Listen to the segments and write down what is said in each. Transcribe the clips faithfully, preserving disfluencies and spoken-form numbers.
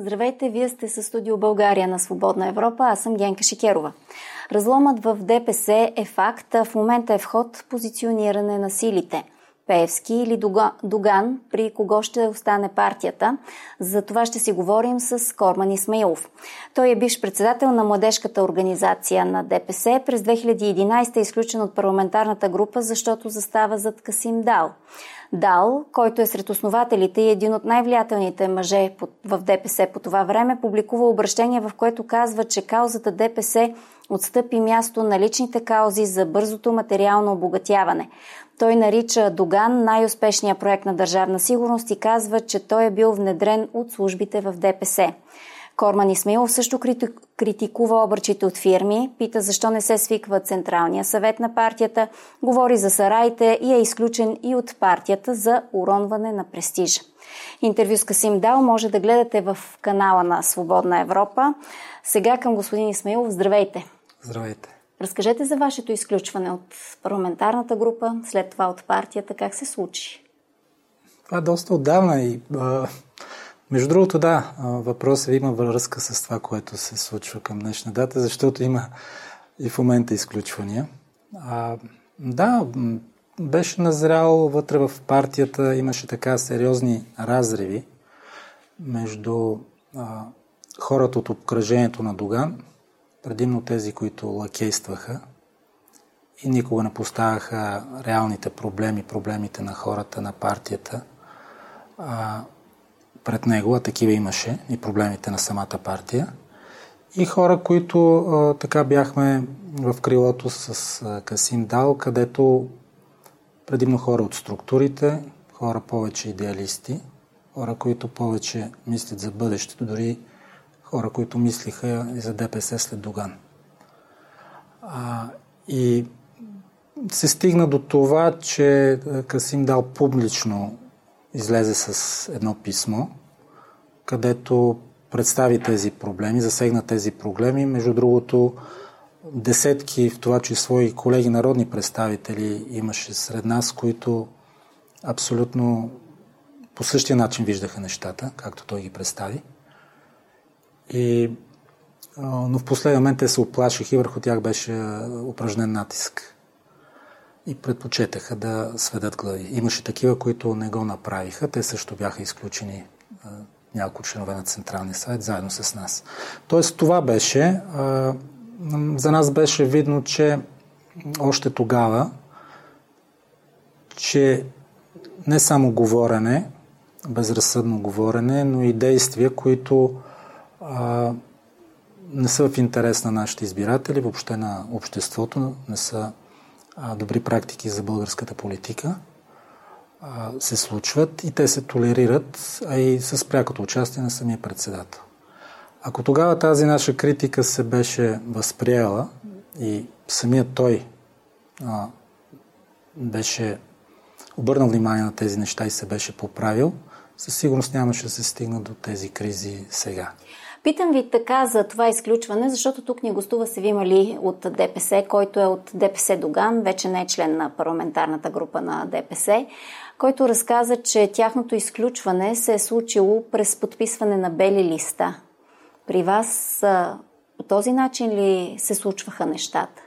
Здравейте, вие сте със Студио България на Свободна Европа, аз съм Генка Шикерова. Разломът в ДПС е факт, а в момента е в ход позициониране на силите. Пеевски или Доган, при кого ще остане партията. За това ще си говорим с Корман Исмаилов. Той е бивш председател на младежката организация на ДПС. През две хиляди и единадесета е изключен от парламентарната група, защото застава зад Касим Дал. Дал, който е сред основателите и един от най-влиятелните мъже в ДПС по това време, публикува обращение, в което казва, че каузата ДПС отстъпи място на личните каузи за бързото материално обогатяване. Той нарича Доган най-успешния проект на държавна сигурност и казва, че той е бил внедрен от службите в ДПС. Корман Исмаилов също критикува обръчите от фирми, пита защо не се свиква Централния съвет на партията, говори за сараите и е изключен и от партията за уронване на престижа. Интервю с Касим Дал може да гледате в канала на Свободна Европа. Сега към господин Исмаилов. Здравейте! Здравейте! Разкажете за вашето изключване от парламентарната група, след това от партията. Как се случи? Това е доста отдавна и а, между другото да, въпросът има връзка с това, което се случва към днешна дата, защото има и в момента изключвания. А, да, беше назрял вътре в партията, имаше така сериозни разриви между а, хората от обкръжението на Доган, предимно тези, които лакействаха и никога не поставяха реалните проблеми, проблемите на хората, на партията а, пред него, а такива имаше и проблемите на самата партия. И хора, които а, така бяхме в крилото с а, Касим Дал, където предимно хора от структурите, хора повече идеалисти, хора, които повече мислят за бъдещето, дори хора, които мислиха и за ДПС след Доган. А, и се стигна до това, че Касим Дал публично излезе с едно писмо, където представи тези проблеми, засегна тези проблеми. Между другото, десетки, в това число и колеги народни представители имаше сред нас, които абсолютно по същия начин виждаха нещата, както той ги представи. И, но в последния момент те се оплашиха и върху тях беше упражнен натиск. И предпочетаха да сведат глави. Имаше такива, които не го направиха. Те също бяха изключени, няколко членове на Централния съвет, заедно с нас. Тоест това беше. За нас беше видно, че още тогава, че не само говорене, безразсъдно говорене, но и действия, които а, не са в интерес на нашите избиратели, въобще на обществото, не са а, добри практики за българската политика, а, се случват и те се толерират, а и с прякото участие на самия председател. Ако тогава тази наша критика се беше възприела и самият той а, беше обърнал внимание на тези неща и се беше поправил, със сигурност нямаше да се стигна до тези кризи сега. Питам ви така за това изключване, защото тук ни гостува Севим Али от ДПС, който е от ДПС Доган, вече не е член на парламентарната група на ДПС, който разказа, че тяхното изключване се е случило през подписване на бели листа. При вас по този начин ли се случваха нещата?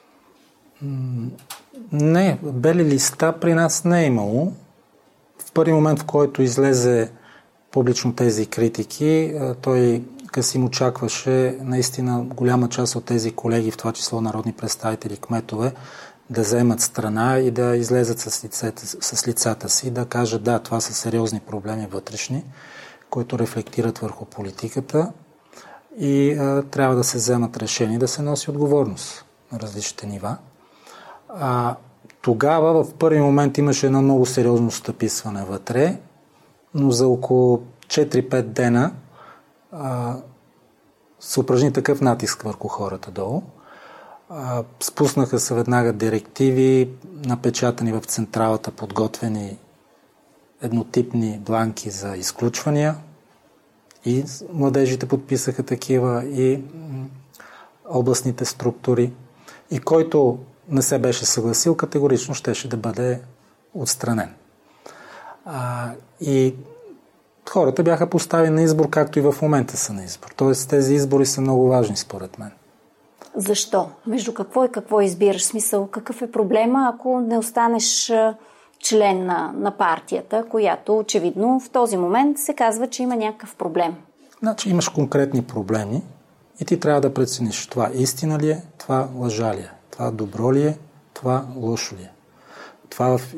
Не, бели листа при нас не е имало. В първи момент, в който излезе публично тези критики, той Касим очакваше наистина голяма част от тези колеги, в това число народни представители, кметове, да вземат страна и да излезат с, лицата, с лицата си, да кажат да, това са сериозни проблеми вътрешни, които рефлектират върху политиката и а, трябва да се вземат решения, да се носи отговорност на различните нива. А, тогава в първи момент имаше едно много сериозно стъписване вътре, но за около четири-пет дена а, се упражни такъв натиск върху хората долу. А, спуснаха се веднага директиви, напечатани в централата, подготвени еднотипни бланки за изключвания. И младежите подписаха такива, и областните структури. И който не се беше съгласил, категорично щеше да бъде отстранен. А, и хората бяха поставени на избор, както и в момента са на избор. Тоест тези избори са много важни според мен. Защо? Между какво и какво избираш? Смисъл, какъв е проблема, ако не останеш член на, на партията, която очевидно в този момент се казва, че има някакъв проблем? Значи имаш конкретни проблеми и ти трябва да прецениш това истина ли е, това лъжа ли е, това добро ли е, това лошо ли е. Това в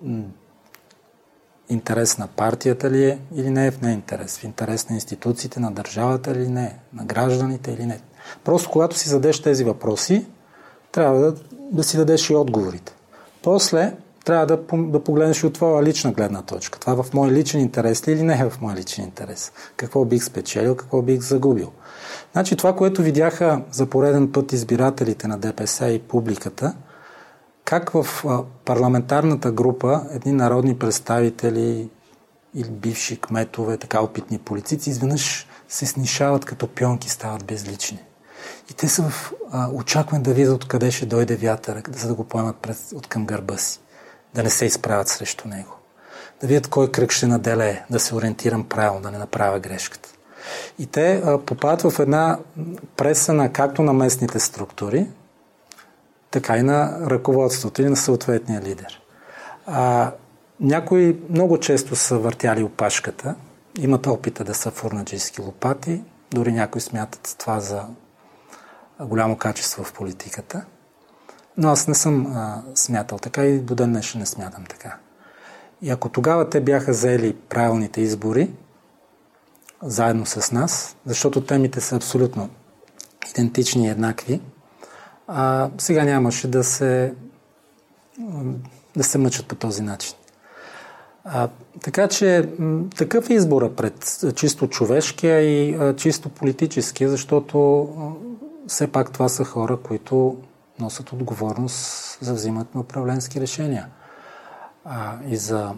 интерес на партията ли е или не е в нея интерес, в интерес на институциите, на държавата или не е, на гражданите или не. Просто когато си задеш тези въпроси, трябва да, да си дадеш и отговорите. После трябва да, да погледнеш от твоя лична гледна точка. Това в мой личен интерес ли или не е в мой личен интерес? Какво бих спечелил, какво бих загубил? Значи това, което видяха за пореден път избирателите на ДПС и публиката, как в парламентарната група едни народни представители или бивши кметове, така опитни политици, изведнъж се снишават като пионки, стават безлични. И те са в а, очакване да видят откъде ще дойде вятър, за да го поемат пред, от към гърба си. Да не се изправят срещу него. Да видят кой кръг ще наделее, да се ориентирам правилно, да не направя грешката. И те а, попадат в една преса на както на местните структури, така и на ръководството или на съответния лидер. А, някои много често са въртяли опашката, имат опита да са фурнаджийски лопати, дори някои смятат това за голямо качество в политиката. Но аз не съм а, смятал така и до ден днешен не смятам така. И ако тогава те бяха заели правилните избори, заедно с нас, защото темите са абсолютно идентични и еднакви, а сега нямаше да се, да се мъчат по този начин. А, така че такъв е избора пред чисто човешкия и а, чисто политическия, защото а, все пак това са хора, които носят отговорност за взимат на управленски решения а, и за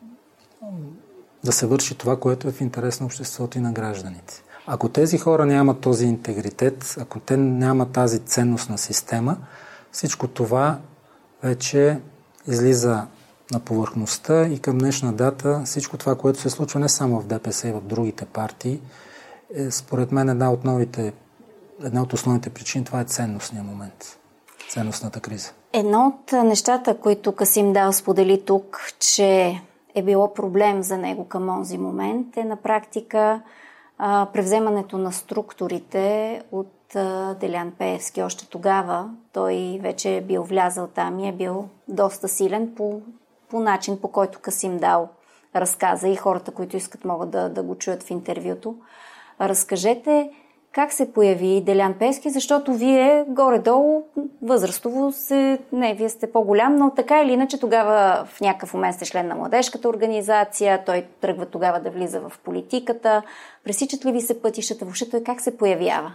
да се върши това, което е в интерес на обществото и на гражданите. Ако тези хора нямат този интегритет, ако те нямат тази ценностна система, всичко това вече излиза на повърхността и към днешна дата всичко това, което се случва не само в ДПС и в другите партии, е според мен една от новите, една от основните причини, това е ценностния момент, ценностната криза. Едно от нещата, които Касим Дал сподели тук, че е било проблем за него към онзи момент, е на практика а, превземането на структурите от а, Делян Пеевски. Още тогава той вече е бил влязъл там и е бил доста силен по, по начин, по който Касим Дал разказа и хората, които искат, могат да, да го чуят в интервюто. Разкажете как се появи Делян Пеевски, защото вие горе-долу възрастово се... Не, вие сте по-голям, но така или иначе тогава в някакъв момент сте член на младежката организация, той тръгва тогава да влиза в политиката. Пресичат ли ви се пътищата? Въобще той как се появява?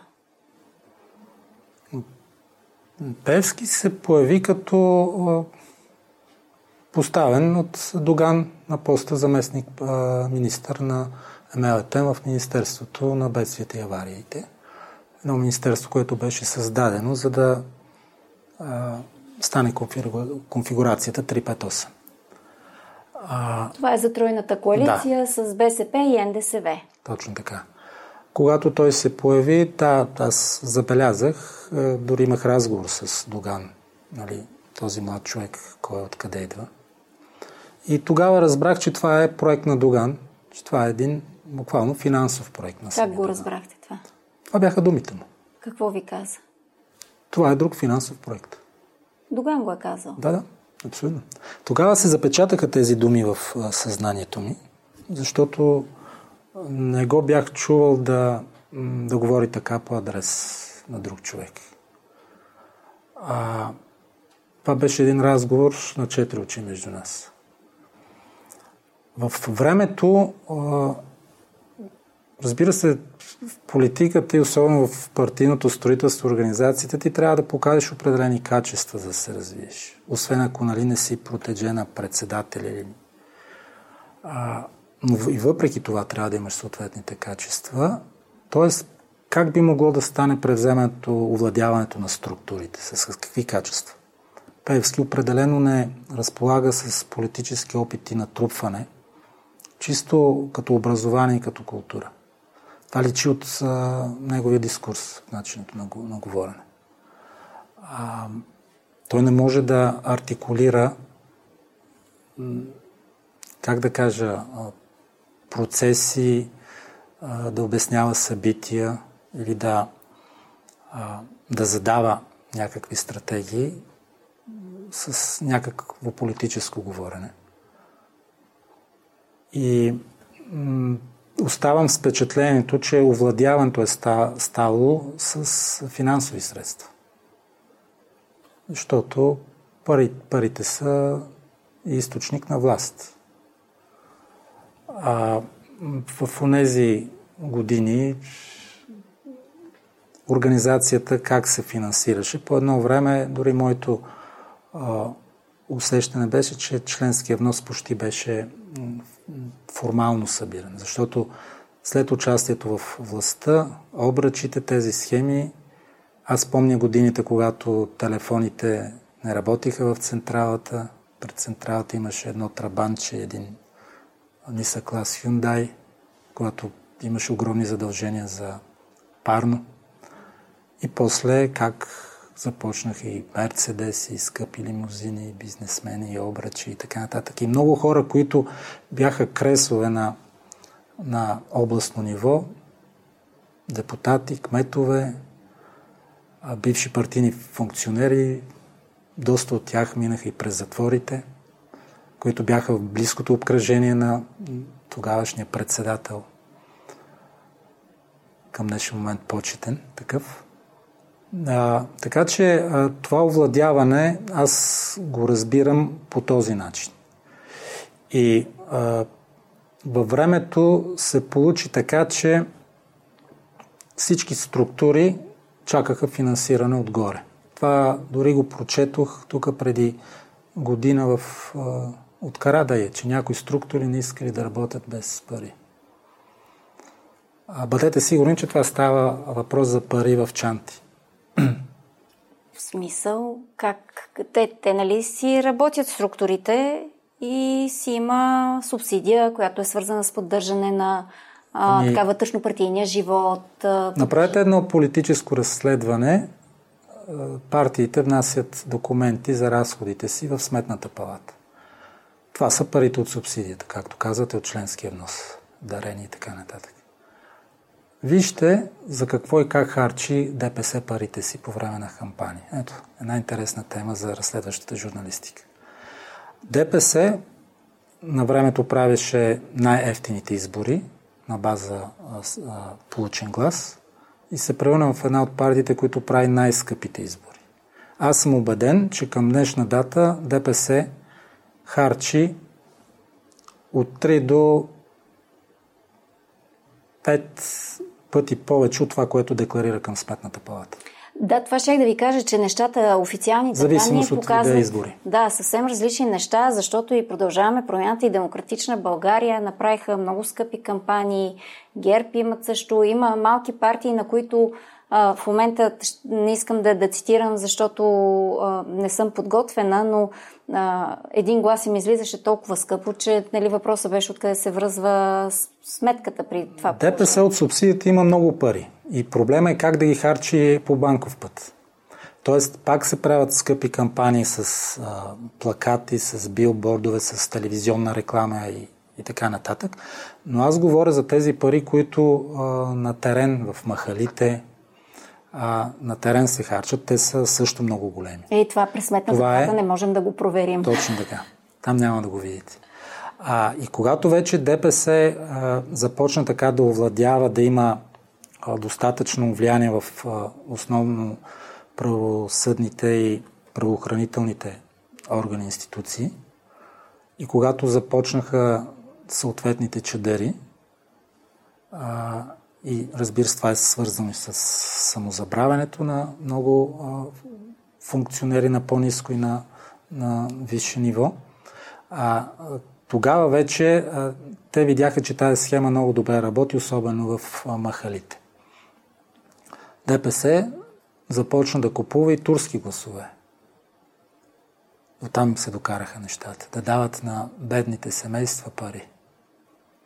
Пеевски се появи като поставен от Доган на поста заместник министър на Ем Ел Тем в Министерството на бедствията и авариите. Едно министерство, което беше създадено, за да а, стане конфигурацията три пет осем. А, Това е за тройната коалиция да. С Бе Се Пе и Ен Де Се Ве. Точно така. Когато той се появи, да, аз забелязах, дори имах разговор с Доган, нали, този млад човек, кой откъде идва. И тогава разбрах, че това е проект на Доган, че това е един буквално финансов проект на Как го разбрахте това? Това бяха думите му. Какво ви каза? Това е друг финансов проект. Доган го е казал? Да, да, абсолютно. Тогава се запечатаха тези думи в съзнанието ми, защото не го бях чувал да, да говори така по адрес на друг човек. А, това беше един разговор на четири очи между нас. В времето, разбира се, в политиката и особено в партийното строителство, организацията, ти трябва да покажеш определени качества, за да се развиеш. Освен ако, нали, не си протеджена председателя. А, но и въпреки това трябва да имаш съответните качества. Тоест, как би могло да стане превземането, овладяването на структурите? С какви качества? Пеевски определено не разполага с политически опит и натрупване, чисто като образование и като култура. Това личи от а, неговия дискурс, начинът на, на говорене. А, той не може да артикулира, как да кажа, процеси, а, да обяснява събития или да, а, да задава някакви стратегии с някакво политическо говорене. И м- оставам с впечатлението, че овладяването е стало с финансови средства. Защото пари, парите са източник на власт. А в онези години организацията как се финансираше? По едно време дори моето а, усещане беше, че членския внос почти беше формално събиран. Защото след участието в властта, обръчите, тези схеми, аз помня годините, когато телефоните не работиха в централата. Пред централата имаше едно трабанче, един нисък клас Hyundai, когато имаше огромни задължения за парно. И после как започнаха и мерцедеси, и скъпи лимузини, и бизнесмени, и обръчи и така нататък. И много хора, които бяха кресове на, на областно ниво, депутати, кметове, бивши партийни функционери, доста от тях минаха и през затворите, които бяха в близкото обкръжение на тогавашния председател, към днешен момент почетен такъв. А, така че а, това овладяване аз го разбирам по този начин. И а, във времето се получи така, че всички структури чакаха финансиране отгоре. Това дори го прочетох тук преди година в, а, от Карадайъ, че някои структури не искали да работят без пари. А бъдете сигурни, че това става въпрос за пари в чанти. В смисъл, как те, те нали си работят структурите и си има субсидия, която е свързана с поддържане на а, ами, така вътрешно-партийния живот. А... Направете едно политическо разследване. Партиите внасят документи за разходите си в Сметната палата. Това са парите от субсидията, както казвате, от членския внос, дарени и така нататък. Вижте за какво и как харчи ДПС парите си по време на кампания. Ето, една интересна тема за разследващата журналистика. ДПС на времето правеше най-евтините избори на база а, а, получен глас и се превърна в една от партиите, които прави най-скъпите избори. Аз съм убеден, че към днешна дата ДПС харчи от три до пет пъти повече от това, което декларира към Сметната палата. Да, това ще да ви кажа, че нещата, официалните данни показват избори. Да, съвсем различни неща, защото и Продължаваме промяната и Демократична България направиха много скъпи кампании. ГЕРБ имат също. Има малки партии, на които а, в момента не искам да, да цитирам, защото а, не съм подготвена, но а, един глас им излизаше толкова скъпо, че нали, въпросът беше откъде се връзва сметката при това. ДПС от субсидията има много пари. И проблема е как да ги харчи по банков път. Тоест, пак се правят скъпи кампании с а, плакати, с билбордове, с телевизионна реклама и, и така нататък. Но аз говоря за тези пари, които а, на терен, в махалите, а, на терен се харчат. Те са също много големи. Е, това през Сметната палата е... не можем да го проверим. Точно така. Там няма да го видите. А, и когато вече ДПС а, започна така да овладява, да има достатъчно влияние в а, основно правосъдните и правоохранителните органи и институции. И когато започнаха съответните чадъри, а, и разбира се, това е свързано с самозабравянето на много а, функционери на по-ниско и на, на висше ниво, а, тогава вече а, те видяха, че тази схема много добре работи, особено в а, махалите. ДПС започна да купува и турски гласове. Оттам се докараха нещата. Да дават на бедните семейства пари.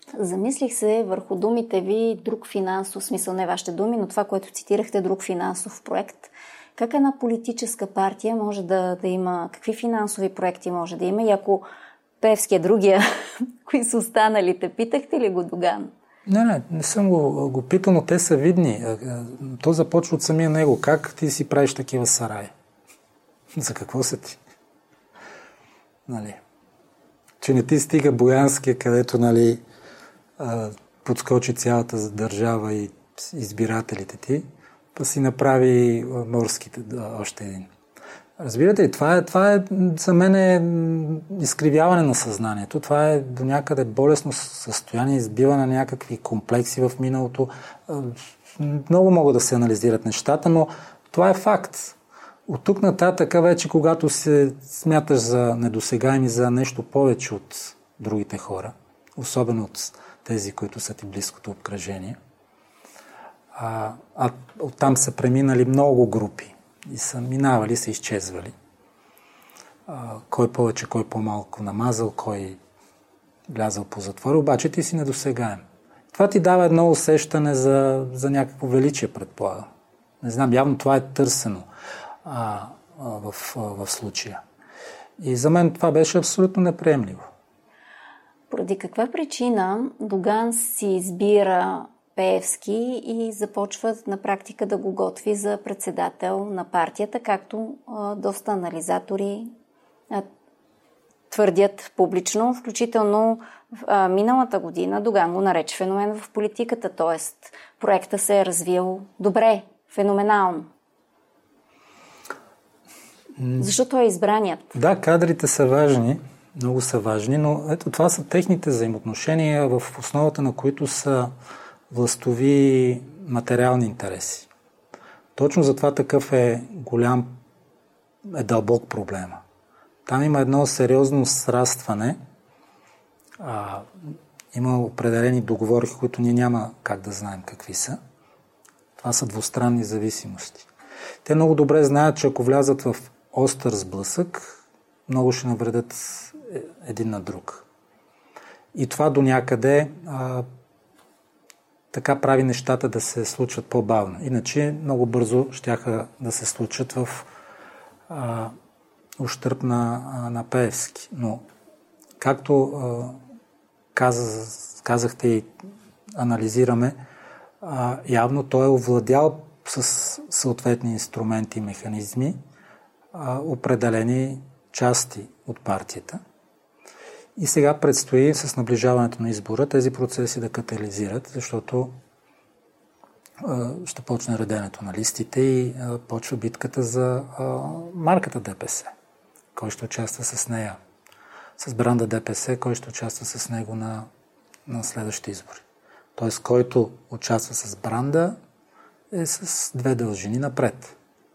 Замислих се върху думите ви друг финансов, смисъл не вашите думи, но това, което цитирахте, друг финансов проект. Как една политическа партия може да, да има, какви финансови проекти може да има и ако Пеевски е другия, кои са останалите, питахте ли го Доган? Не, не, не съм го, го питал, но те са видни. То започва от самия него. Как ти си правиш такива сараи? За какво са ти? Нали? Че не ти стига Боянския, където нали, подскочи цялата държава и избирателите ти, па си направи морските още един. Разбирате ли, това е, това е за мен е изкривяване на съзнанието. Това е до някъде болесно състояние, избиване на някакви комплекси в миналото. Много могат да се анализират нещата, но това е факт. От тук нататък вече, когато се смяташ за недосегаеми, за нещо повече от другите хора, особено от тези, които са ти близкото обкръжение, а, а оттам са преминали много групи и са минавали, са изчезвали. А, кой повече, кой по-малко намазал, кой влязал по затвора, обаче ти си недосегаем. Това ти дава едно усещане за, за някакво величие, предполагам. Не знам, явно това е търсено а, а, в, а, в случая. И за мен това беше абсолютно неприемливо. Поради каква причина Доган си избира Пеевски и започва на практика да го готви за председател на партията, както а, доста анализатори а, твърдят публично, включително а, миналата година Доган го нарече феномен в политиката, т.е. проекта се е развил добре, феноменално. Защо той е избраният? Да, кадрите са важни, много са важни, но ето това са техните взаимоотношения, в основата на които са властови материални интереси. Точно затова такъв е голям, е дълбок проблема. Там има едно сериозно срастване, а, има определени договори, които ние няма как да знаем какви са. Това са двустранни зависимости. Те много добре знаят, че ако влязат в остър сблъсък, много ще навредят един на друг. И това до някъде а, така прави нещата да се случват по-бавно. Иначе много бързо щяха да се случат в а, ущърб на, на Пеевски. Но, както а, каза, казахте и анализираме, а, явно той е овладял с съответни инструменти и механизми а, определени части от партията. И сега предстои с наближаването на избора тези процеси да катализират, защото а, ще почне реденето на листите и а, почва битката за а, марката ДПС. Кой ще участва с нея? С бранда ДПС, кой ще участва с него на, на следващите избори? Тоест, който участва с бранда е с две дължини напред.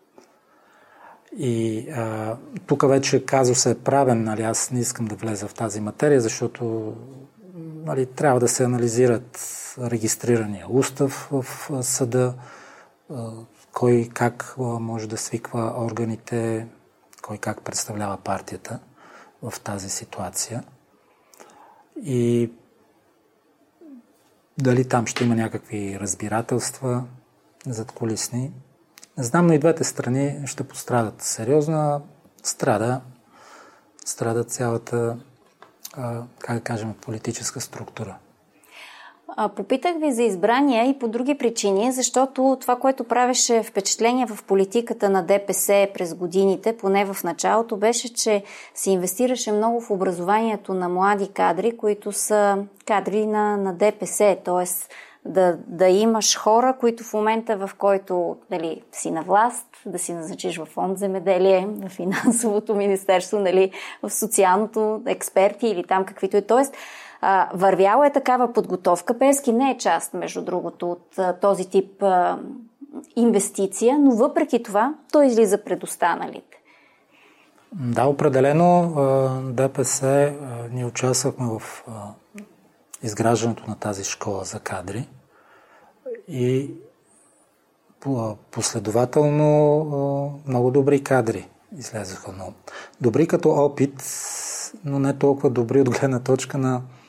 И а, тук вече казусът е правен, нали, аз не искам да влеза в тази материя, защото нали, трябва да се анализират регистрирания устав в съда, а, кой как може да свиква органите, кой как представлява партията в тази ситуация. И дали там ще има някакви разбирателства задкулисни. Не знам, но и двете страни ще пострадат. Сериозно страда, страда цялата, как да кажем, политическа структура. Попитах ви за избрания и по други причини, защото това, което правеше впечатление в политиката на ДПС през годините, поне в началото, беше, че се инвестираше много в образованието на млади кадри, които са кадри на, на ДПС, т.е. Да, да имаш хора, които в момента, в който дали, си на власт, да си назначиш в фонд земеделие, в финансовото министерство, нали, в социалното, експерти или там каквито е. Тоест, а, вървяла е такава подготовка. Пеевски не е част, между другото, от а, този тип а, инвестиция, но въпреки това той излиза пред останалите. Да, определено ДПС, ние участвахме в изграждането на тази школа за кадри и последователно много добри кадри излезаха. Но добри като опит, но не толкова добри от гледна точка на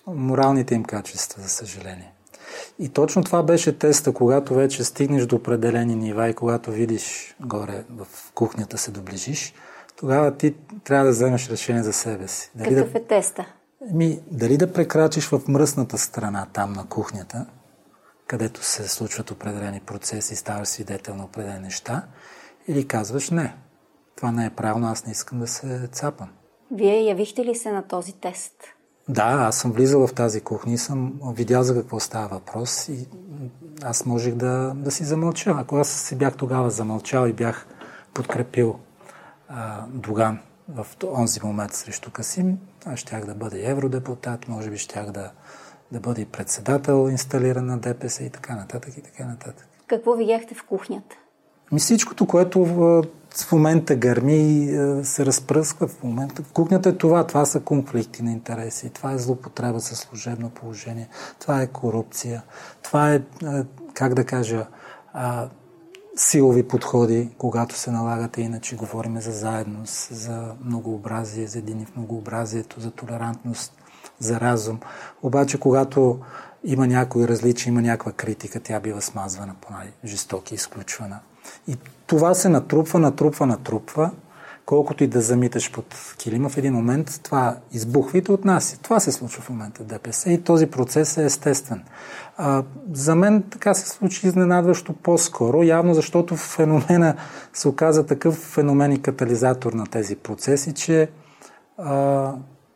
моралните им качества, за съжаление. И точно това беше теста, когато вече стигнеш до определени нива и когато видиш горе в кухнята се доближиш, тогава ти трябва да вземеш решение за себе си. Дали Какъв да, е теста? Ми, дали да прекрачиш в мръсната страна, там на кухнята, където се случват определени процеси и ставаш свидетел на определени неща, или казваш не, това не е правилно, аз не искам да се цапам. Вие явихте ли се на този тест? Да, аз съм влизал в тази кухня и съм видял за какво става въпрос и аз можех да, да си замълча. Ако аз си бях тогава замълчал и бях подкрепил а, Доган в онзи момент срещу Касим, аз щях да бъда евродепутат, може би щях да, да бъда и председател инсталиран на ДПС и така нататък и така нататък. Какво видяхте в кухнята? Ми всичкото, което в, в момента гърми, се разпръсква в момента. В кухнята е това. Това са конфликти на интереси. Това е злоупотреба със служебно положение. Това е корупция. Това е, как да кажа, силови подходи, когато се налагате. Иначе говорим за заедност, за многообразие, за едини в многообразието, за толерантност, за разум. Обаче, когато има някои различия, има някаква критика, тя бива смазвана по най-жестоки, изключвана. И това се натрупва, натрупва, натрупва, колкото и да замиташ под килима, в един момент това избухва и те отнася. Това се случва в момента в ДПС и този процес е естествен. А, за мен така се случи изненадващо по-скоро, явно защото феномена се оказа такъв феномен и катализатор на тези процеси, че а,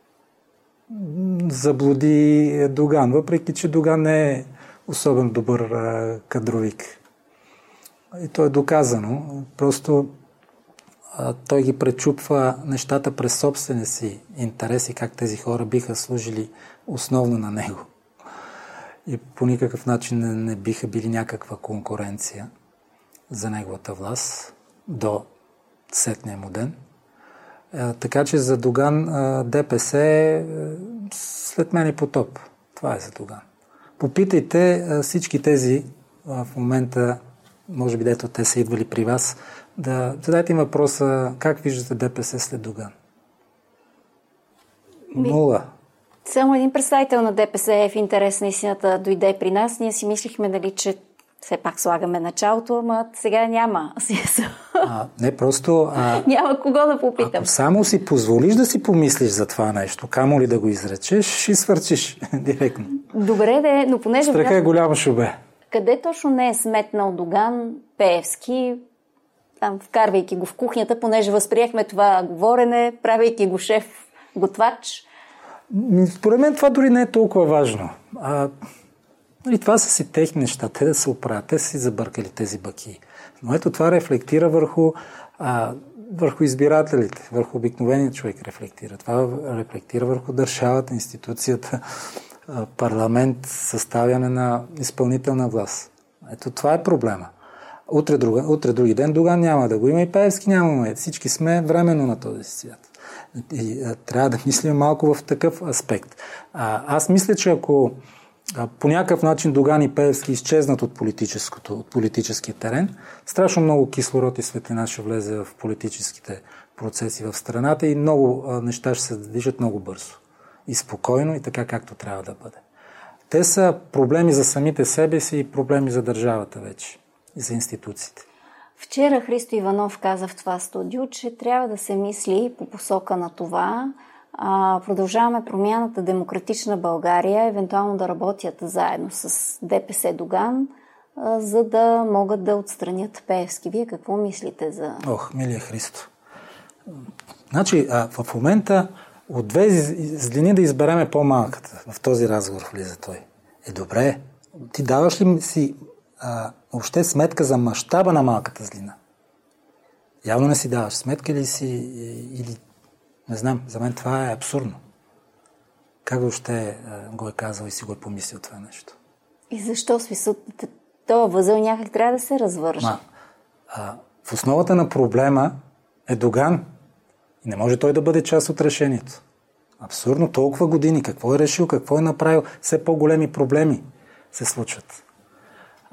заблуди Доган, въпреки че Доган не е особено добър а, кадровик. И то е доказано. Просто а, той ги пречупва нещата през собствения си интерес и как тези хора биха служили основно на него. И по никакъв начин не, не биха били някаква конкуренция за неговата власт до сетния му ден. А, така че за Доган а, ДПС е след мен е потоп. Това е за Доган. Попитайте а, всички тези а, в момента, може би дето те са идвали при вас, да задайте им въпроса как виждате ДПС след Доган. Нула. Само един представител на ДПС е в интерес на истината дойде при нас. Ние си мислихме, нали, че все пак слагаме началото, ама сега няма. А, не, просто... А, няма кого да попитам. Ако само си позволиш да си помислиш за това нещо, камо ли да го изречеш, ще свърчиш директно. Добре, де, но понеже... Страха е голямо шубе. Къде точно не е сметнал Доган Пеевски, там, вкарвайки го в кухнята, понеже възприехме това говорене, правейки го шеф готвач? Според мен това дори не е толкова важно. А, нали, това са си техни неща, те да се оправят, те са си забъркали тези баки. Но ето това рефлектира върху, а, върху избирателите, върху обикновения човек рефлектира. Това рефлектира върху държавата, институцията, парламент, съставяне на изпълнителна власт. Ето това е проблема. Утре, друга, утре други ден Доган няма да го има и Пеевски няма. Всички сме временно на този свят. И, а, трябва да мислим малко в такъв аспект. А, аз мисля, че ако а, по някакъв начин Доган и Пеевски изчезнат от, политическото, от политическия терен, страшно много кислород и светлина ще влезе в политическите процеси в страната и много а, неща ще се движат много бързо. И спокойно, и така както трябва да бъде. Те са проблеми за самите себе си и проблеми за държавата вече и за институциите. Вчера Христо Иванов каза в това студио, че трябва да се мисли по посока на това. А, продължаваме промяната Демократична България, евентуално да работят заедно с ДПС Доган, а, за да могат да отстранят Пеевски. Вие какво мислите за... Ох, милия Христо. Значи, а, в момента от две злини да избереме по-малката. В този разговор влиза той. Е, добре. Ти даваш ли си а, въобще сметка за мащаба на малката злина? Явно не си даваш сметка или си... Или, не знам, за мен това е абсурдно. Как въобще а, го е казал и си го е помислил това нещо? И защо смисъл? Това възел някак трябва да се развържа. Ма, а, в основата на проблема е Доган. И не може той да бъде част от решението. Абсурдно, толкова години. Какво е решил, какво е направил, все по-големи проблеми се случват.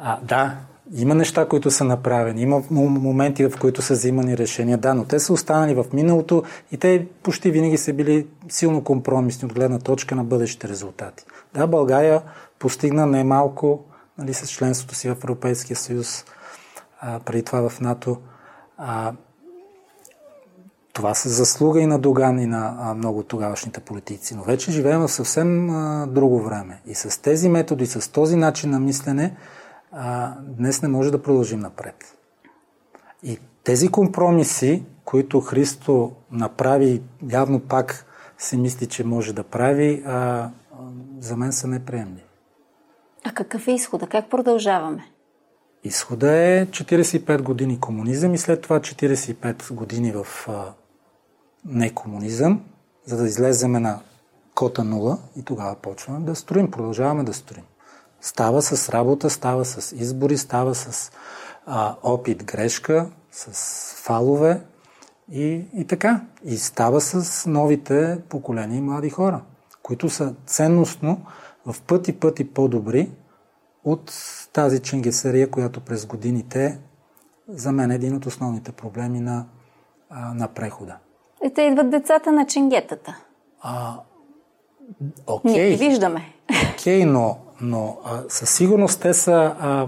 А, да, има неща, които са направени, има моменти, в които са взимани решения, да, но те са останали в миналото и те почти винаги са били силно компромисни от гледна точка на бъдещите резултати. Да, България постигна немалко, нали, с членството си в Европейския съюз, а, преди това в НАТО. А, това са заслуга и на Доган, и на а, много тогавашните политици. Но вече живеем в съвсем а, друго време. И с тези методи, с този начин на мислене, а, днес не може да продължим напред. И тези компромиси, които Христо направи, явно пак се мисли, че може да прави, а, за мен са неприемливи. А какъв е изхода? Как продължаваме? Изхода е четиридесет и пет години комунизъм и след това четиридесет и пет години в а, некомунизъм, за да излеземе на кота нула и тогава почваме да строим, продължаваме да строим. Става с работа, става с избори, става с а, опит, грешка, с фалове и, и така. И става с новите поколения и млади хора, които са ценностно в пъти пъти по-добри от тази ченгесария, която през годините за мен е един от основните проблеми на, а, на прехода. И те идват децата на ченгетата. А, окей. Ние ги виждаме. Окей, но, но а, със сигурност те са а,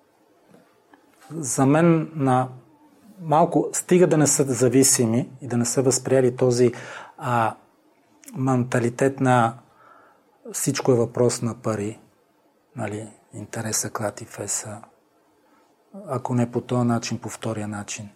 за мен на малко, стига да не са зависими и да не са възприели този а, менталитет на всичко е въпрос на пари, нали, интереса, клати, феса, ако не по този начин, по втория начин.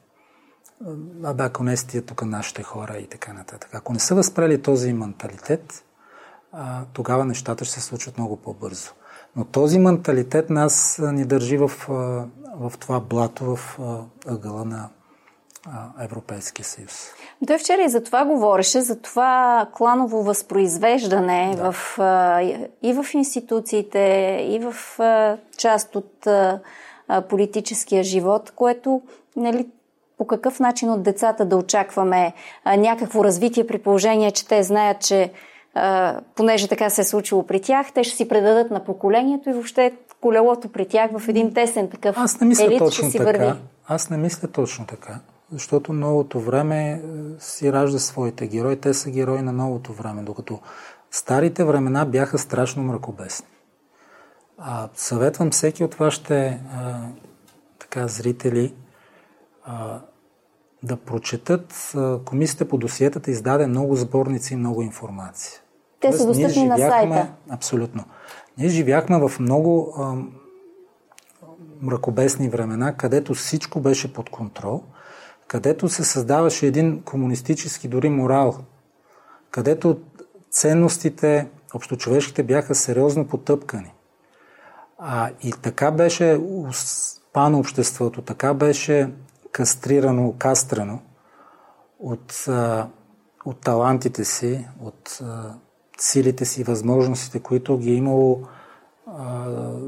А да, ако не стия тук нашите хора и така нататък. Ако не са възприели този менталитет, а, тогава нещата ще се случват много по-бързо. Но този менталитет нас а, ни държи в, а, в това блато, в а, ъгъла на а, Европейския съюз. Той вчера и за това говореше, за това кланово възпроизвеждане да. в, а, и в институциите, и в а, част от а, политическия живот, което, нали, по какъв начин от децата да очакваме а, някакво развитие при положение, че те знаят, че а, понеже така се е случило при тях, те ще си предадат на поколението и въобще колелото при тях в един тесен такъв елит. Аз не мисля елит точно ще си така. върви. Аз не мисля точно така, защото новото време си ражда своите герои. Те са герои на новото време, докато старите времена бяха страшно мракобесни. А, съветвам всеки от вашите а, така, зрители а, да прочетат. А, Комисията по досиетата издаде много сборници и много информация. Те Тоест, са достъпни на сайта. Абсолютно. Ние живяхме в много а, мракобесни времена, където всичко беше под контрол, където се създаваше един комунистически дори морал, където ценностите общочовешките бяха сериозно потъпкани. А, и така беше успано обществото, така беше кастрирано, кастрено от, а, от талантите си, от а, силите си, възможностите, които ги е имало а,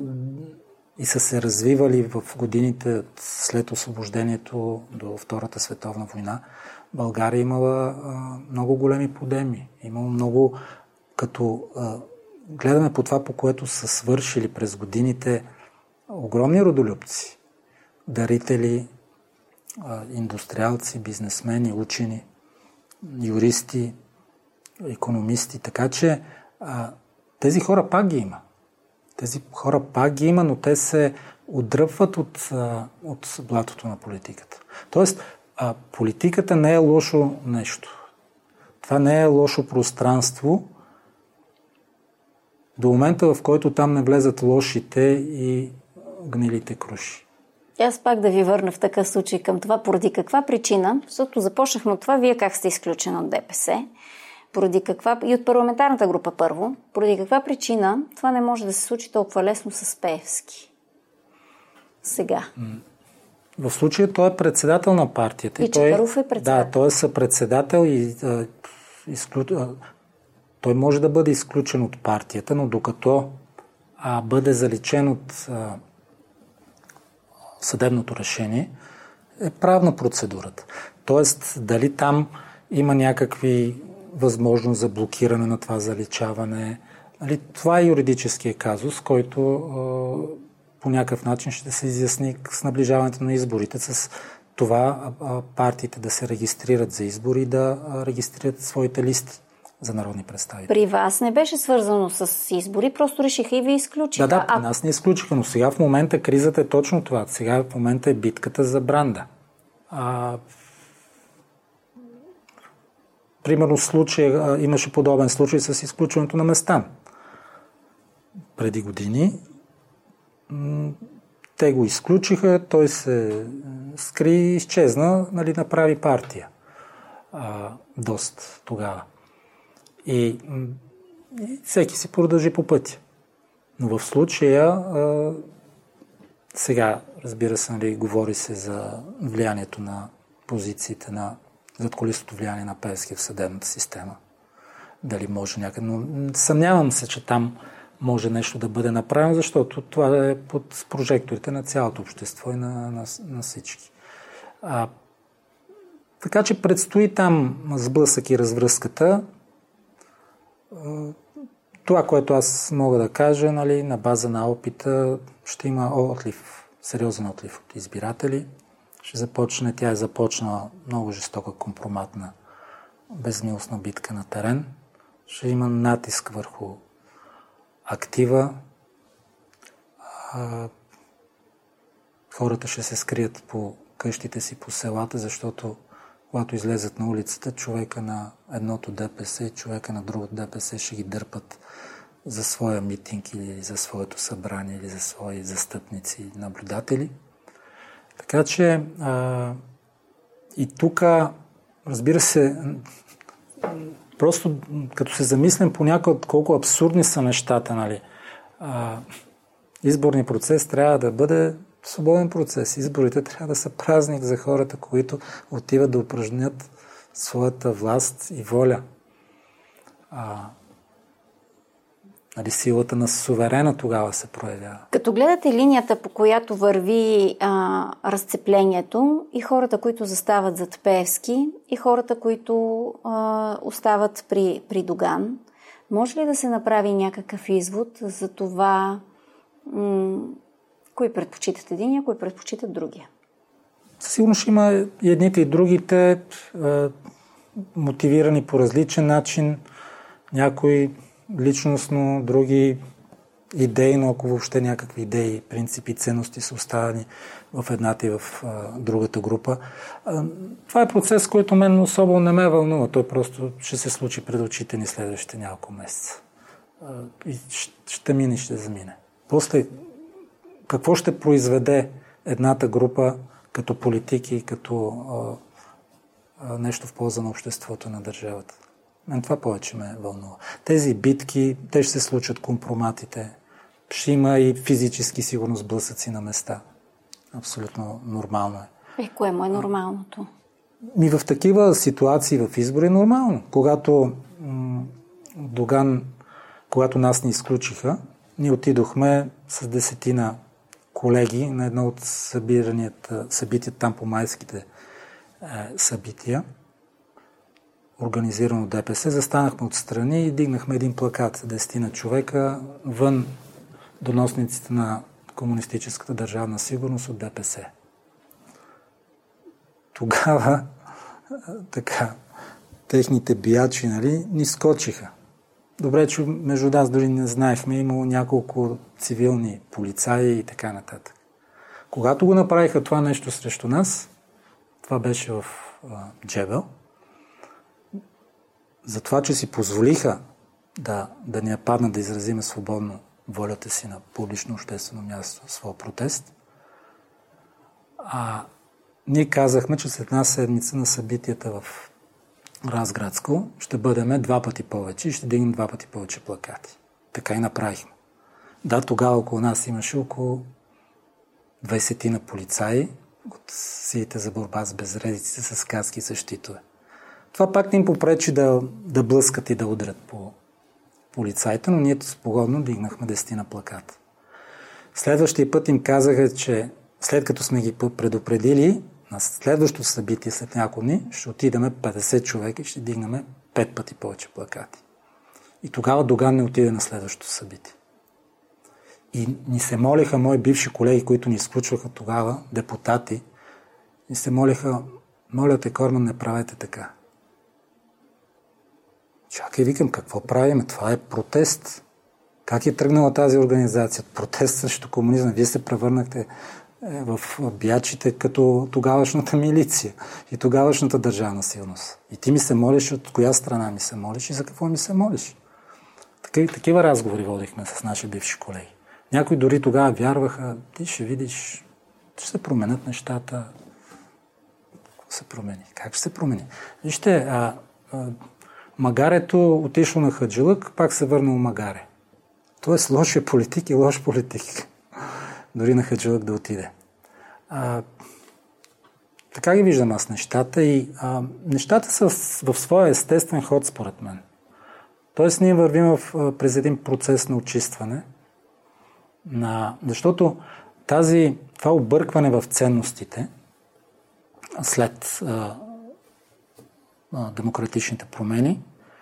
и са се развивали в годините след освобождението до Втората световна война. България имала а, много големи подеми. Имало много, като а, гледаме по това, по което са свършили през годините огромни родолюбци, дарители, а, индустриалци, бизнесмени, учени, юристи, икономисти. Така че а, тези хора пак ги има. Тези хора пак ги има, но те се отдръпват от, от блатото на политиката. Тоест, а, политиката не е лошо нещо. Това не е лошо пространство до момента, в който там не влезат лошите и гнилите круши. Аз пак да ви върна в такъв случай към това. Поради каква причина, защото започнахме от това, вие как сте изключени от ДПС, поради каква, и от парламентарната група първо, поради каква причина това не може да се случи толкова лесно с Пеевски? Сега. В случая той е председател на партията. И Чакъров е председател. Да, той е съпредседател и а, изклю... а, той може да бъде изключен от партията, но докато а, бъде заличен от а, съдебното решение, е правна процедурата. Тоест, дали там има някакви възможност за блокиране на това заличаване. Нали, това е юридическия казус, който е, по някакъв начин ще се изясни с наближаването на изборите, с това партиите да се регистрират за избори и да регистрират своите листи за народни представители. При вас не беше свързано с избори, просто решиха и ви изключиха. Да, да, а... нас не изключиха, но сега в момента кризата е точно това. Сега в момента е битката за бранда. А... Примерно случай, имаше подобен случай с изключването на Местан. Преди години те го изключиха, той се скри и изчезна, нали, направи партия. А, доста тогава. И, и всеки си продължи по пътя. Но в случая а, сега, разбира се, нали, говори се за влиянието на позициите на задкулисното влияние на Пеевски в съдебната система. Дали може някъде. Но съмнявам се, че там може нещо да бъде направено, защото това е под прожекторите на цялото общество и на, на, на всички. А, така че предстои там сблъсък и развръзката. Това, което аз мога да кажа, нали, на база на опита, ще има отлив, сериозен отлив от избиратели. Ще започне, тя е започнала много жестока, компроматна, безмилостна битка на терен. Ще има натиск върху актива. А, хората ще се скрият по къщите си, по селата, защото когато излезат на улицата, човека на едното ДПС и човека на другото ДПС ще ги дърпат за своя митинг или за своето събрание или за свои застъпници и наблюдатели. Така че а, и тук, разбира се, просто като се замислям понякога колко абсурдни са нещата, нали? А, изборният процес трябва да бъде свободен процес. Изборите трябва да са празник за хората, които отиват да упражнят своята власт и воля. А, нали, силата на суверена тогава се проявява. Като гледате линията, по която върви а, разцеплението, и хората, които застават зад Пеевски, и хората, които а, остават при, при Доган, може ли да се направи някакъв извод за това м- кои предпочитат единия, кои предпочитат другия? Сигурно ще има и едните и другите а, мотивирани по различен начин, някои личностно, други идейно, ако въобще някакви идеи, принципи, ценности са оставени в едната и в а, другата група. А, това е процес, който мен особено не ме вълнува. Той просто ще се случи пред очите ни следващите няколко месеца. А, и ще, ще мине и ще замине. После какво ще произведе едната група като политики, като а, а, нещо в полза на обществото, на държавата? Мен това повече ме вълнува. Тези битки, те ще се случат, компроматите. Ще има и физически сигурно сблъсъци на места. Абсолютно нормално е. Е, кое му е нормалното? Ми в такива ситуации в избори е нормално. Когато м- Доган, когато нас ни изключиха, ние отидохме с десетина колеги на едно от събитията там по майските е, събития, организирано ДПС, застанахме отстрани и дигнахме един плакат, десетина човека, вън доносниците на комунистическата държавна сигурност от ДПС. Тогава така, техните биячи, нали, ни скочиха. Добре, че между нас дори не знаехме, имало няколко цивилни полицаи и така нататък. Когато го направиха това нещо срещу нас, това беше в а, Джебел, за това, че си позволиха да, да ни паднат да изразиме свободно волята си на публично обществено място, своя протест, а ние казахме, че след една седмица на събитията в Разградско ще бъдем два пъти повече и ще дигнем два пъти повече плакати. Така и направихме. Да, тогава около нас имаше около двайсетина полицаи от силите за борба с безредиците, с каски и с щитове. Това пак не им попречи да, да блъскат и да удрят по полицаите, но ние спогодно дигнахме десетина плаката. Следващия път им казаха, че след като сме ги предупредили, на следващото събитие след няколко дни ще отидеме петдесет човека и ще дигнем пет пъти повече плакати. И тогава Доган не отиде на следващото събитие. И ни се молиха мои бивши колеги, които ни изключваха тогава, депутати, ни се молиха: моля те, Корман, не правете така. Чакай, викам, какво правим? Това е протест. Как е тръгнала тази организация? Протест срещу комунизъм. Вие се превърнахте в биячите като тогавашната милиция и тогавашната държавна силност. И ти ми се молиш от коя страна ми се молиш и за какво ми се молиш. Такива, такива разговори водихме с наши бивши колеги. Някои дори тогава вярваха: ти ще видиш, ще се променят нещата. Какво се промени? Как ще се промени? Вижте, а, а, магарето отишло на хаджилък, пак се върнало магаре. Тоест лош е политик и лош политик. Дори на хаджилък да отиде. А, така ги виждам аз нещата и а, нещата са в, в своя естествен ход, според мен. Тоест ние вървим в, през един процес на очистване, на, защото тази, това объркване в ценностите след а, а, демократичните промени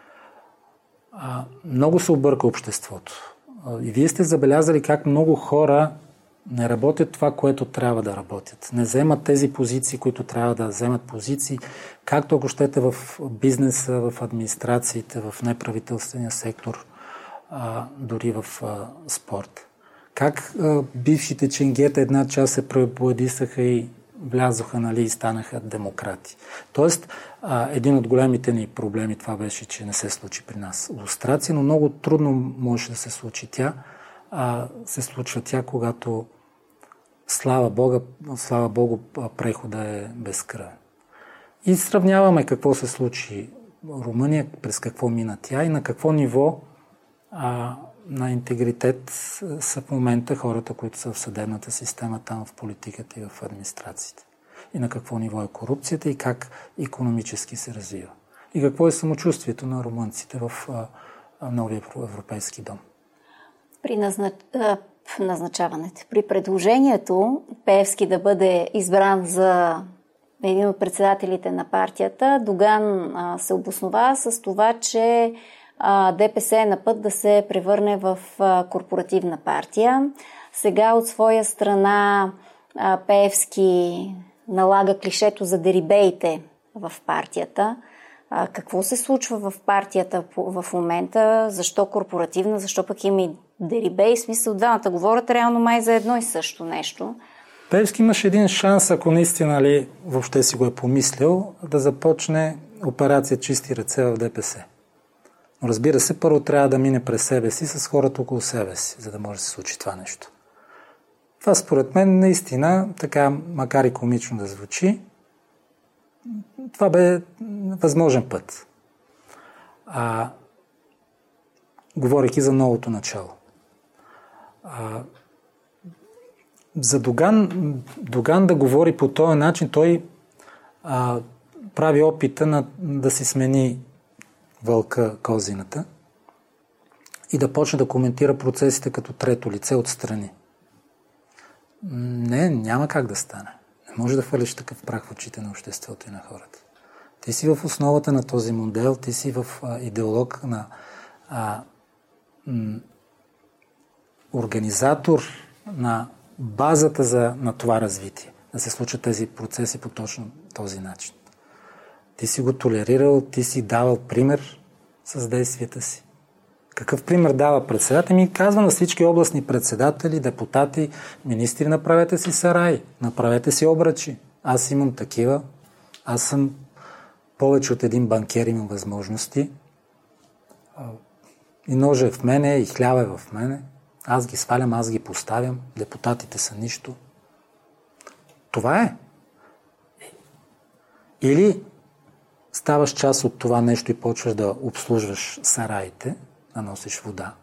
а, много се обърка обществото. А, и вие сте забелязали как много хора не работят това, което трябва да работят. Не вземат тези позиции, които трябва да вземат позиции, както ако щете в бизнеса, в администрациите, в неправителствения сектор, а, дори в а, спорт. Как а, бившите ченгета една част се пребоядисаха и влязоха, нали, и станаха демократи. Тоест, а, един от големите ни проблеми това беше, че не се случи при нас лустрация, но много трудно може да се случи тя. А, се случва тя, когато слава Бога, слава Богу, прехода е безкръвен. И сравняваме какво се случи в Румъния, през какво мина тя и на какво ниво а, на интегритет са в момента хората, които са в съдебната система, там в политиката и в администрациите. И на какво ниво е корупцията и как икономически се развива. И какво е самочувствието на румънците в а, а, новия европейски дом. При назнач... назначаването, при предложението Пеевски да бъде избран за един от председателите на партията, Доган а, се обоснова с това, че а, ДПС е на път да се превърне в а, корпоративна партия. Сега от своя страна а, Пеевски налага клишето за дерибеите в партията. А, какво се случва в партията в момента? Защо корпоративна? Защо пък има и дерибей? В смисъл, двамата говорят реално май за едно и също нещо. Пеевски имаше един шанс, ако наистина ли въобще си го е помислил, да започне операция чисти ръце в ДПС. Но разбира се, първо трябва да мине през себе си с хората около себе си, за да може да се случи това нещо. Това според мен наистина, така, макар и комично да звучи, това бе възможен път. А, говорейки за новото начало. А, за Доган, Доган да говори по този начин, той а, прави опита на, да си смени вълка козината и да почне да коментира процесите като трето лице отстрани. Не, няма как да стане. Не може да хвърлиш такъв прах в очите на обществото и на хората. Ти си в основата на този модел, ти си в а, идеолог на а, м, организатор на базата за, на това развитие. Да се случат тези процеси по точно този начин. Ти си го толерирал, ти си давал пример с действията си. Какъв пример дава председател? Ми казва на всички областни председатели, депутати, министри: направете си сараи, направете си обръчи. Аз имам такива. Аз съм повече от един банкер, имам възможности. И ножа е в мене, и хляба е в мене. Аз ги свалям, аз ги поставям. Депутатите са нищо. Това е. Или ставаш част от това нещо и почваш да обслужваш сараите, да носиш вода.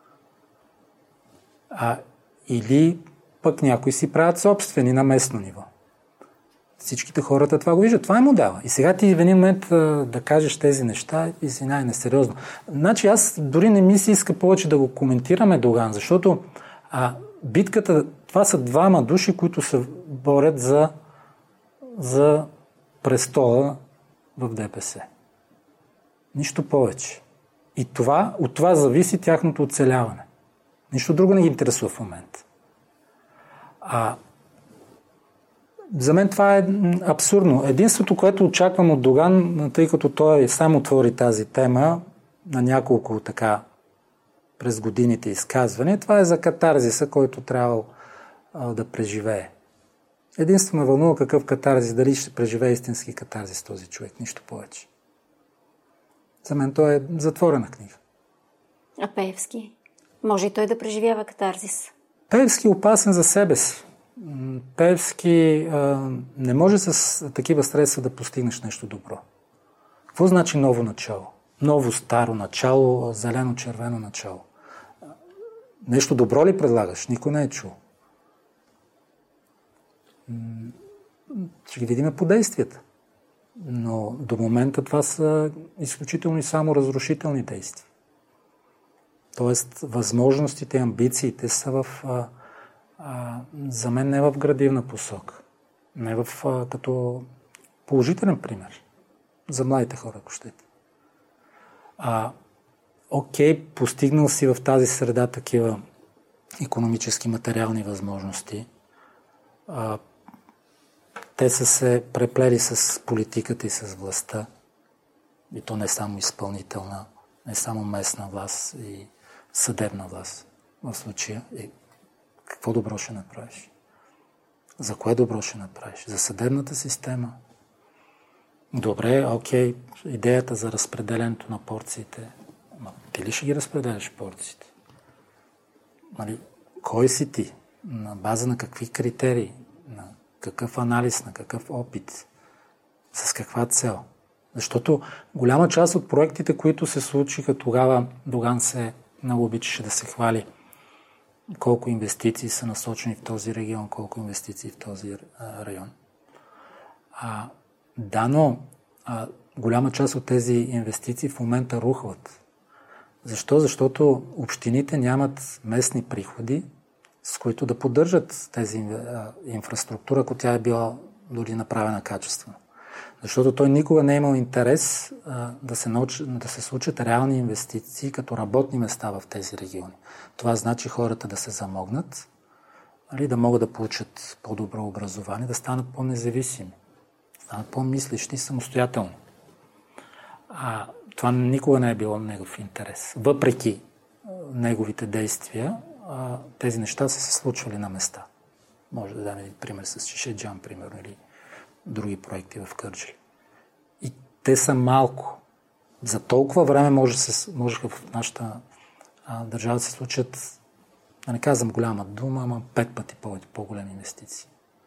А, или пък някои си правят собствени на местно ниво. Всичките хората това го виждат. Това е модела. И сега ти в един момент а, да кажеш тези неща, извинай, несериозно. Значи аз дори не ми се иска повече да го коментираме Доган, защото а, битката, това са двама души, които се борят за, за престола в ДПС. Нищо повече. И това, от това зависи тяхното оцеляване. Нищо друго не ги интересува в момента. А за мен това е абсурдно. Единството, което очаквам от Доган, тъй като той сам отвори тази тема на няколко така през годините изказвания, това е за катарзиса, който трябва а, да преживее. Единствено вълнува какъв катарзис, дали ще преживее истински катарзис този човек, нищо повече. За мен той е затворена книга. А Пеевски? Може и той да преживява катарзис? Пеевски е опасен за себе си. Пеевски а, не може с такива средства да постигнеш нещо добро. Какво значи ново начало? Ново старо начало, зелено-червено начало. Нещо добро ли предлагаш? Никой не е чул. Ще ги видим по действията. Но до момента това са изключително и само разрушителни действия. Тоест, възможностите и амбициите са в, а, а, за мен не в градивна посока. Не в а, като положителен пример. За младите хора, ако щете. А, окей, постигнал си в тази среда такива икономически, материални възможности. А, те са се преплели с политиката и с властта. И то не само изпълнителна, не само местна власт и съдебна власт в случая. И какво добро ще направиш? За кое добро ще направиш? За съдебната система? Добре, окей, идеята за разпределението на порциите. Ама ти ли ще ги разпределяш порциите? Нали, кой си ти? На база на какви критерии? На какъв анализ? На какъв опит? С каква цел? Защото голяма част от проектите, които се случиха тогава, Доган се много обичаше да се хвали колко инвестиции са насочени в този регион, колко инвестиции в този район. А, да, но а, голяма част от тези инвестиции в момента рухват. Защо? Защото общините нямат местни приходи, с които да поддържат тези а, инфраструктура, ако тя е била дори направена качествено. Защото той никога не е имал интерес а, да, се научи, да се случат реални инвестиции като работни места в тези региони. Това значи хората да се замогнат, нали, да могат да получат по-добро образование, да станат по-независими, да станат по-мислещи и самостоятелни. А това никога не е било негов интерес. Въпреки а, неговите действия, а, тези неща са се случвали на места. Може да дам един пример с Шишеджан, примерно, или други проекти в Кърджали. И те са малко. За толкова време може се, можеха в нашата а, държава да се случат, да не казвам голяма дума, ама пет пъти повече по-големи инвестиции.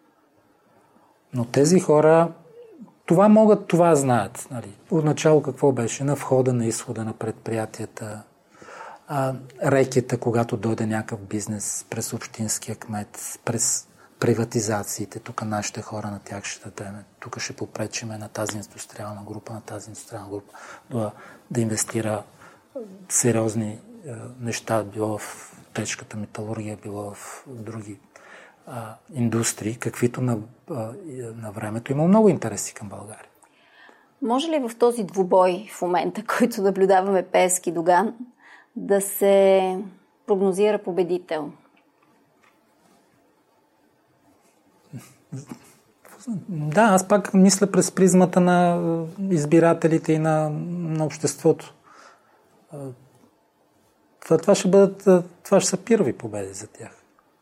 Но тези хора това могат, това знаят. Нали. Отначало какво беше? На входа, на изхода на предприятията, а, рекета, когато дойде някакъв бизнес през общинския кмет, през приватизациите, тук нашите хора на тях ще дадем, тук ще попречиме на тази индустриална група, на тази индустриална група да, да инвестира сериозни е, неща, било в тежката металургия, било в други а, индустрии, каквито на, а, на времето има много интереси към България. Може ли в този двубой в момента, който наблюдаваме Пеевски Доган, да се прогнозира победител? Да, аз пак мисля през призмата на избирателите и на, на обществото. Това, това ще бъдат, това ще са първи победи за тях.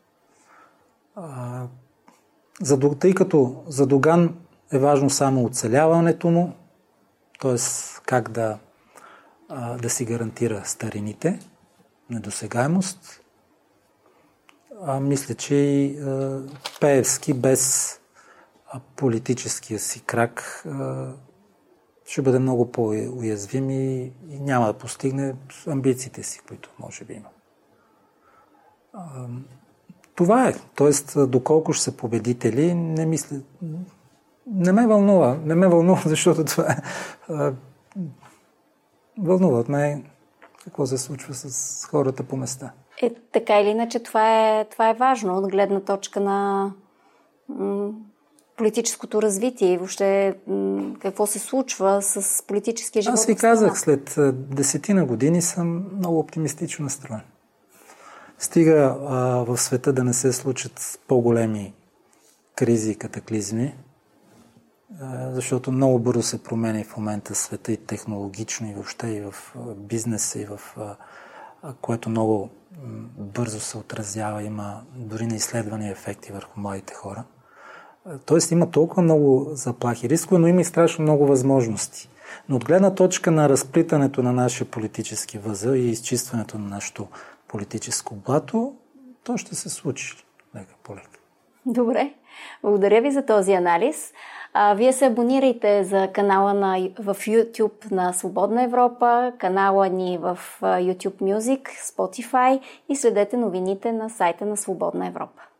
За, тъй като за Доган е важно само оцеляването му, т.е. как да, да си гарантира старините, недосегаемост. А, мисля, че и а, Пеевски без а, политическия си крак а, ще бъде много по-уязвим и, и няма да постигне амбициите си, които може би има. А, това е. Тоест, доколко ще са победители, не мисля... Не ме вълнува. Не ме вълнува, защото това е... А, вълнува от мен какво се случва с хората по места. Е, така или иначе, това е, това е важно от гледна точка на м, политическото развитие и въобще м, какво се случва с политическия живот. Аз ви казах, след десетина години съм много оптимистично настроен. Стига а, в света да не се случат по-големи кризи и катаклизми, а, защото много бързо се променя и в момента света и технологично, и въобще и в бизнеса, и в а, което много бързо се отразява, има дори на изследвания ефекти върху младите хора. Тоест има толкова много заплахи, рискове, но има и страшно много възможности. Но от гледна точка на разплитането на нашия политически възел и изчистването на нашето политическо блато, то ще се случи лека по лека. Добре, благодаря ви за този анализ. А, вие се абонирайте за канала на, в YouTube на Свободна Европа, канала ни в YouTube Music, Spotify и следете новините на сайта на Свободна Европа.